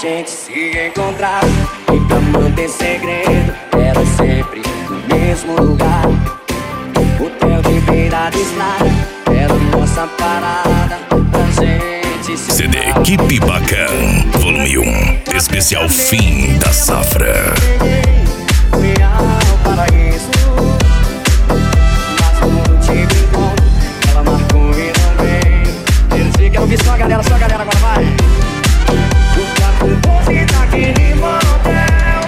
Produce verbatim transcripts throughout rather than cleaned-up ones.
gente se encontrar. E pra manter segredo, era sempre no mesmo lugar. O hotel de beira de estrada era nossa parada pra gente se C D Equipe Bacan, volume um, especial fim da safra. Fui ao paraíso, mas no time encontro ela marcou e não veio. Ele quero ouvir só a galera, só a galera agora vai. O quarto doze daquele motel,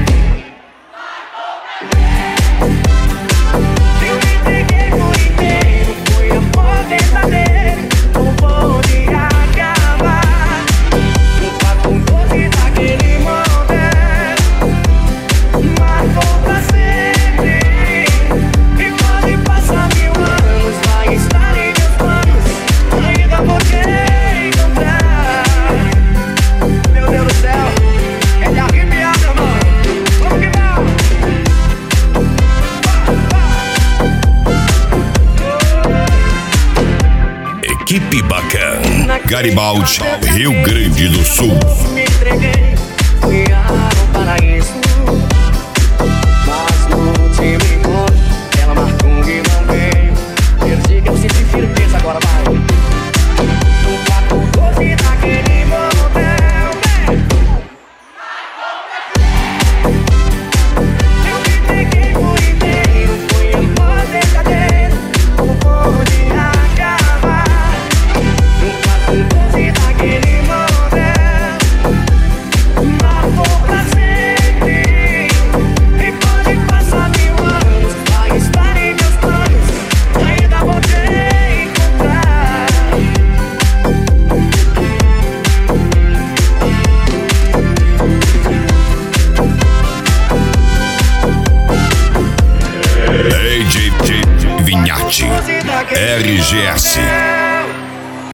eu me entreguei por inteiro, foi a porta verdadeira, não pode acabar. O quarto doze daquele motel marcou pra sempre. E pode passar mil anos, vai estar em meus planos, ainda vou te encontrar. Meu Deus do céu, é de arrepiar, meu irmão. Vamos que vamos. Equipe Bacan, Garibaldi, Rio Grande do Sul. Me entreguei, fui ao paraíso, mas no último encontro ela marcou e não veio. Perdi que eu senti firmeza, agora vai. No quarto doze daquele motel, eu me entreguei por inteiro, foi amor verdadeiro, não pode acabar. No quarto doze daquele motel marcou pra sempre. E pode passar mil anos, vai estar em meus planos, ainda vou te encontrar. D J Vinhati, R G S.